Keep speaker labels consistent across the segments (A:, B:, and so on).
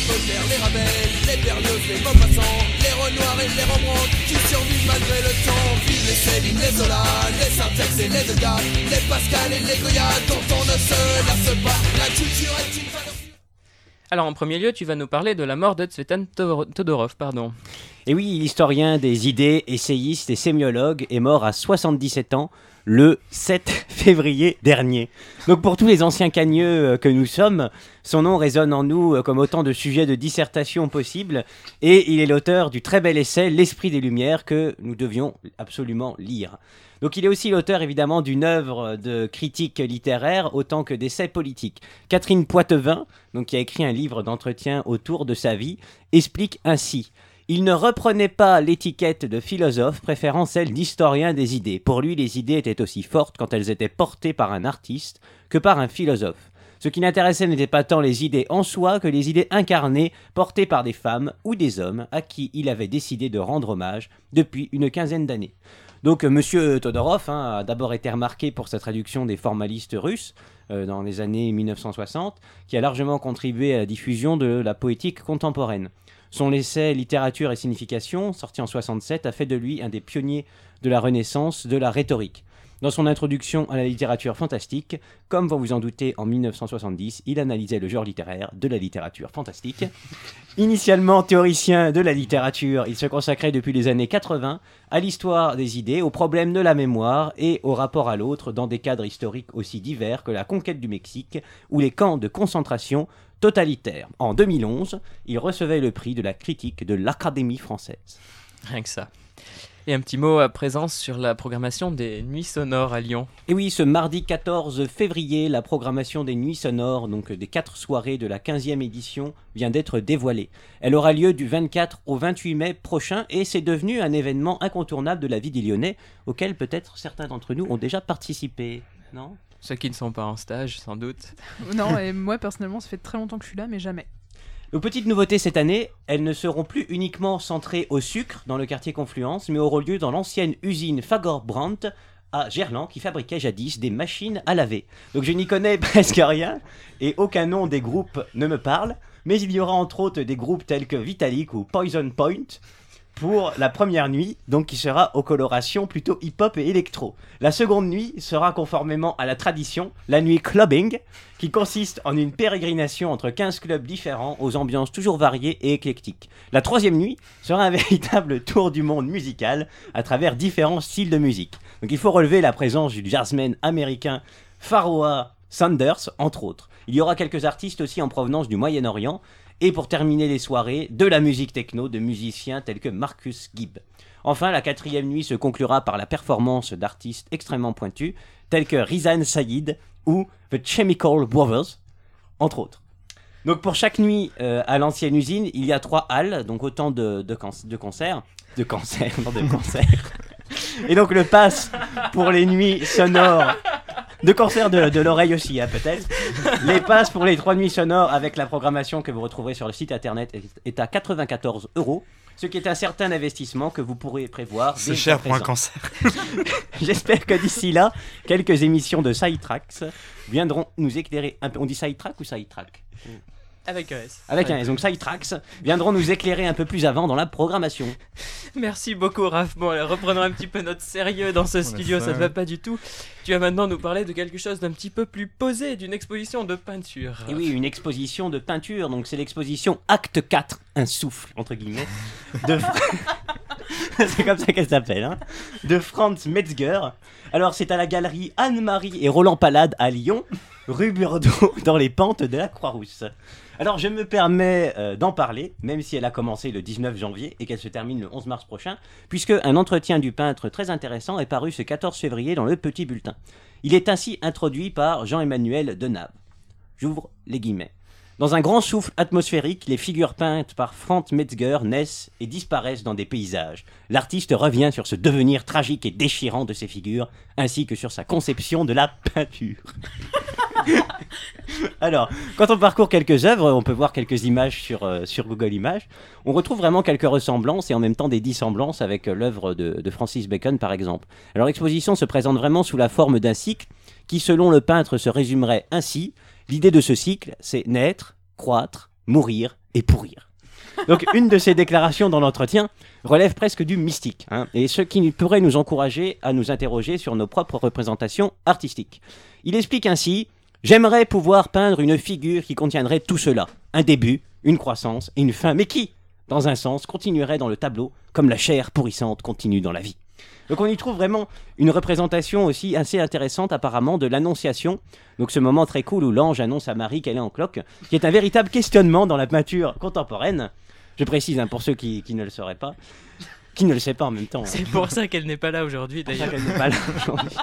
A: Baudelaire, les Ravel, les Berlioz, les Maupassant, les Renoir et les Rembrandt qui survivent malgré le temps. Vivent les Céline, les Zola, les Saint-Ex et les Degas, les Pascal et les Goya dont on ne se lasse pas. La culture est une valeur.
B: Alors en premier lieu, tu vas nous parler de la mort de Tsvetan Todorov,
C: Et oui, l'historien des idées, essayiste et sémiologue est mort à 77 ans le 7 février dernier. Donc pour tous les anciens cagneux que nous sommes, son nom résonne en nous comme autant de sujets de dissertation possibles, et il est l'auteur du très bel essai L'Esprit des Lumières que nous devions absolument lire. Donc il est aussi l'auteur évidemment d'une œuvre de critique littéraire autant que d'essais politiques. Catherine Poitevin, donc, qui a écrit un livre d'entretien autour de sa vie, explique ainsi: il ne reprenait pas l'étiquette de philosophe, préférant celle d'historien des idées. Pour lui, les idées étaient aussi fortes quand elles étaient portées par un artiste que par un philosophe. Ce qui l'intéressait n'était pas tant les idées en soi que les idées incarnées, portées par des femmes ou des hommes à qui il avait décidé de rendre hommage depuis une quinzaine d'années. Donc Monsieur Todorov a d'abord été remarqué pour sa traduction des formalistes russes dans les années 1960, qui a largement contribué à la diffusion de la poétique contemporaine. Son essai Littérature et signification, sorti en 1967, a fait de lui un des pionniers de la Renaissance de la rhétorique. Dans son introduction à la littérature fantastique, comme vous vous en doutez, en 1970, il analysait le genre littéraire de la littérature fantastique. Initialement théoricien de la littérature, il se consacrait depuis les années 80 à l'histoire des idées, aux problèmes de la mémoire et au rapport à l'autre dans des cadres historiques aussi divers que la conquête du Mexique ou les camps de concentration totalitaires. En 2011, il recevait le prix de la critique de l'Académie française.
B: Rien que ça. Et un petit mot à présent sur la programmation des Nuits Sonores à Lyon.
C: Et oui, ce mardi 14 février, la programmation des Nuits Sonores, donc des 4 soirées de la 15e édition, vient d'être dévoilée. Elle aura lieu du 24 au 28 mai prochain et c'est devenu un événement incontournable de la vie des Lyonnais, auquel peut-être certains d'entre nous ont déjà participé, non ?
B: Ceux qui ne sont pas en stage, sans doute.
D: Non, et moi personnellement, ça fait très longtemps que je suis là, mais jamais.
C: Nos petites nouveautés cette année, elles ne seront plus uniquement centrées au sucre dans le quartier Confluence, mais auront lieu dans l'ancienne usine Fagorbrandt à Gerland qui fabriquait jadis des machines à laver. Donc je n'y connais presque rien et aucun nom des groupes ne me parle, mais il y aura entre autres des groupes tels que Vitalik ou Poison Point pour la première nuit, donc qui sera aux colorations plutôt hip-hop et électro. La seconde nuit sera conformément à la tradition, la nuit clubbing, qui consiste en une pérégrination entre 15 clubs différents aux ambiances toujours variées et éclectiques. La troisième nuit sera un véritable tour du monde musical à travers différents styles de musique. Donc il faut relever la présence du jazzman américain Pharoah Sanders, entre autres. Il y aura quelques artistes aussi en provenance du Moyen-Orient, et pour terminer les soirées, de la musique techno de musiciens tels que Marcus Gibb. Enfin, la quatrième nuit se conclura par la performance d'artistes extrêmement pointus, tels que Rizan Sayid ou The Chemical Brothers, entre autres. Donc pour chaque nuit à l'ancienne usine, il y a 3 halles, donc autant de concerts. De concerts. Et donc le pass pour les nuits sonores... De concert de l'oreille aussi, peut-être. Les passes pour les 3 nuits sonores avec la programmation que vous retrouverez sur le site internet est à 94 €, ce qui est un certain investissement que vous pourrez prévoir.
E: C'est cher pour un cancer.
C: J'espère que d'ici là, quelques émissions de Sidetracks viendront nous éclairer un peu. On dit Sidetrack ou Sidetrack ?
B: Avec un S.
C: Avec un S, donc Sidetracks viendront nous éclairer un peu plus avant dans la programmation.
B: Merci beaucoup Raph. Bon, alors, reprenons un petit peu notre sérieux dans ce studio, ça ne va pas du tout. Tu vas maintenant nous parler de quelque chose d'un petit peu plus posé, d'une exposition de peinture.
C: Et oui, une exposition de peinture, donc c'est l'exposition Acte 4, un souffle, entre guillemets, de... c'est comme ça qu'elle s'appelle, hein, de Franz Metzger. Alors c'est à la galerie Anne-Marie et Roland Palade à Lyon, rue Burdeau, dans les pentes de la Croix-Rousse. Alors je me permets d'en parler, même si elle a commencé le 19 janvier et qu'elle se termine le 11 mars prochain, puisque un entretien du peintre très intéressant est paru ce 14 février dans le Petit Bulletin. Il est ainsi introduit par Jean-Emmanuel Denave. J'ouvre les guillemets. Dans un grand souffle atmosphérique, les figures peintes par Franz Metzger naissent et disparaissent dans des paysages. L'artiste revient sur ce devenir tragique et déchirant de ces figures, ainsi que sur sa conception de la peinture. Alors, quand on parcourt quelques œuvres, on peut voir quelques images sur Google Images, on retrouve vraiment quelques ressemblances et en même temps des dissemblances avec l'œuvre de Francis Bacon par exemple. Alors l'exposition se présente vraiment sous la forme d'un cycle qui selon le peintre se résumerait ainsi. L'idée de ce cycle, c'est naître, croître, mourir, et pourrir. Donc une de ces déclarations dans l'entretien relève presque du mystique, et ce qui pourrait nous encourager à nous interroger sur nos propres représentations artistiques. Il explique ainsi « J'aimerais pouvoir peindre une figure qui contiendrait tout cela, un début, une croissance et une fin, mais qui, dans un sens, continuerait dans le tableau comme la chair pourrissante continue dans la vie. » Donc on y trouve vraiment une représentation aussi assez intéressante apparemment de l'Annonciation, donc ce moment très cool où l'ange annonce à Marie qu'elle est en cloque, qui est un véritable questionnement dans la peinture contemporaine. Je précise pour ceux qui ne le sauraient pas, qui ne le sait pas en même temps.
B: C'est pour ça qu'elle n'est pas là aujourd'hui d'ailleurs.
C: C'est pour ça qu'elle n'est pas là aujourd'hui.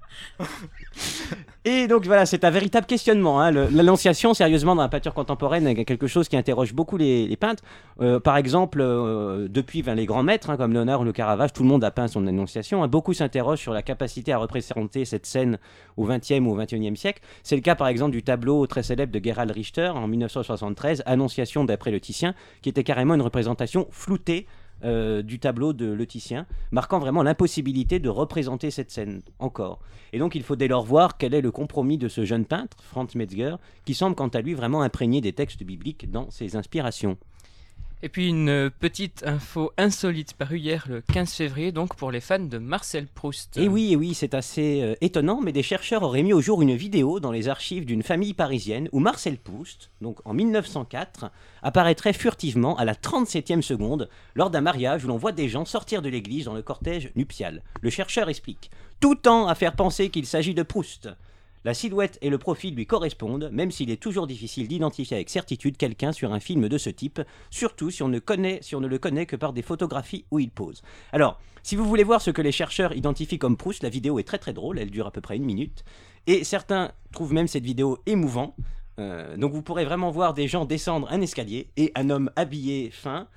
C: Et donc voilà, c'est un véritable questionnement. L'Annonciation, sérieusement, dans la peinture contemporaine, est quelque chose qui interroge beaucoup les peintres. Par exemple, depuis les grands maîtres, comme Léonard ou le Caravage, tout le monde a peint son Annonciation. Beaucoup s'interrogent sur la capacité à représenter cette scène au XXe ou au XXIe siècle. C'est le cas, par exemple, du tableau très célèbre de Gerhard Richter en 1973, Annonciation d'après le Titien, qui était carrément une représentation floutée du tableau de Le Titien, marquant vraiment l'impossibilité de représenter cette scène encore. Et donc il faut dès lors voir quel est le compromis de ce jeune peintre, Franz Metzger, qui semble quant à lui vraiment imprégné des textes bibliques dans ses inspirations.
B: Et puis une petite info insolite parue hier le 15 février donc pour les fans de Marcel Proust.
C: Et oui, c'est assez étonnant, mais des chercheurs auraient mis au jour une vidéo dans les archives d'une famille parisienne où Marcel Proust, donc en 1904, apparaîtrait furtivement à la 37e seconde lors d'un mariage où l'on voit des gens sortir de l'église dans le cortège nuptial. Le chercheur explique « Tout tend à faire penser qu'il s'agit de Proust ». La silhouette et le profil lui correspondent, même s'il est toujours difficile d'identifier avec certitude quelqu'un sur un film de ce type, surtout si on ne le connaît que par des photographies où il pose. Alors, si vous voulez voir ce que les chercheurs identifient comme Proust, la vidéo est très très drôle, elle dure à peu près 1 minute, et certains trouvent même cette vidéo émouvant. Donc vous pourrez vraiment voir des gens descendre un escalier et un homme habillé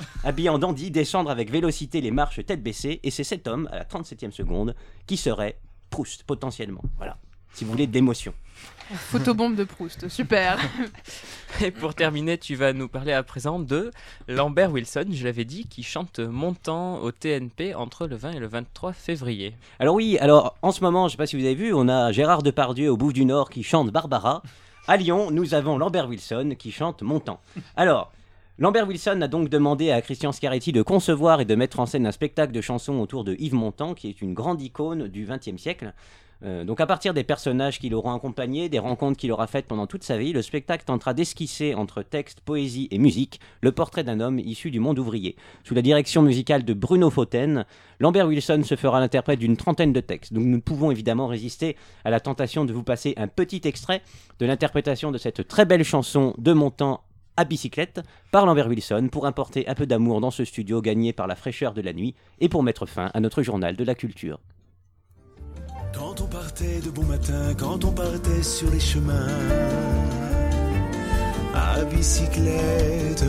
C: en dandy, descendre avec vélocité les marches tête baissée, et c'est cet homme, à la 37e seconde, qui serait Proust, potentiellement. Voilà. Si vous voulez d'émotion.
D: Photobombe de Proust, super.
B: Et pour terminer, tu vas nous parler à présent de Lambert Wilson, je l'avais dit, qui chante Montant au TNP entre le 20 et le 23 février.
C: Alors oui, en ce moment, je ne sais pas si vous avez vu, on a Gérard Depardieu au Bouffe du Nord qui chante Barbara. À Lyon, nous avons Lambert Wilson qui chante Montant. Alors, Lambert Wilson a donc demandé à Christian Scaretti de concevoir et de mettre en scène un spectacle de chansons autour de Yves Montand, qui est une grande icône du XXe siècle. Donc à partir des personnages qui l'auront accompagné, des rencontres qu'il aura faites pendant toute sa vie, le spectacle tentera d'esquisser entre texte, poésie et musique le portrait d'un homme issu du monde ouvrier. Sous la direction musicale de Bruno Fauthen, Lambert Wilson se fera l'interprète d'une trentaine de textes. Donc nous ne pouvons évidemment résister à la tentation de vous passer un petit extrait de l'interprétation de cette très belle chanson de Montand à bicyclette par Lambert Wilson pour apporter un peu d'amour dans ce studio gagné par la fraîcheur de la nuit et pour mettre fin à notre journal de la culture.
E: Quand on partait de bon matin, quand on partait sur les chemins à bicyclette,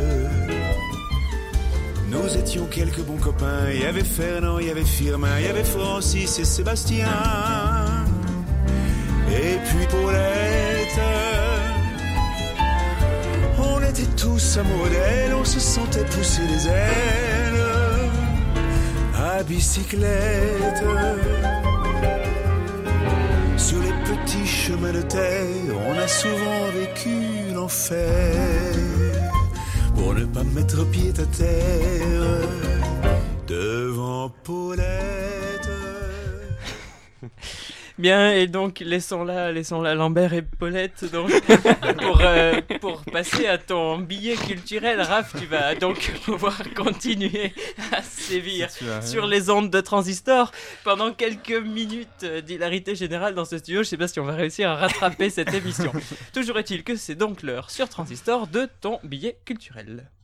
E: nous étions quelques bons copains. Il y avait Fernand, il y avait Firmin, il y avait Francis et Sébastien, et puis Paulette. On était tous amoureux d'elle, on se sentait pousser les ailes à bicyclette. Sur les petits chemins de terre, on a souvent vécu l'enfer pour ne pas mettre pied à terre devant Paulette.
B: Bien, et donc laissons là Lambert et Paulette donc, pour passer à ton billet culturel. Raph, tu vas donc pouvoir continuer à sévir sur les ondes de Transistor pendant quelques minutes d'hilarité générale dans ce studio. Je sais pas si on va réussir à rattraper cette émission. Toujours est-il que c'est donc l'heure sur Transistor de ton billet culturel.